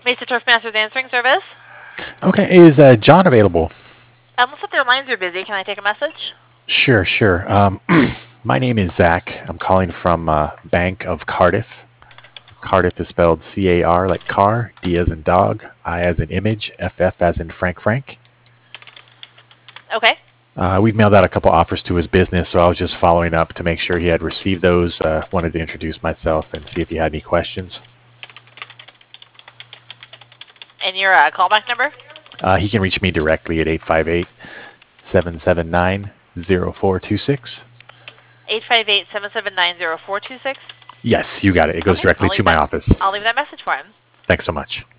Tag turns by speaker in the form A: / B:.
A: Mesa Turf Masters answering service.
B: Okay, is John available?
A: Looks like their lines are busy. Can I take a message?
B: Sure, sure. My name is Zach. I'm calling from Bank of Cardiff. Cardiff is spelled C-A-R like car, D as in dog, I as in image, F-F as in Frank Frank.
A: Okay.
B: We've mailed out a couple offers to his business, so I was just following up to make sure he had received those. Wanted to introduce myself and see if he had any questions.
A: And your callback number?
B: He can reach me directly at 858-779-0426.
A: 858-779-0426?
B: Yes, you got it. It goes
A: Okay,
B: directly to my office.
A: I'll leave that message for him.
B: Thanks so much.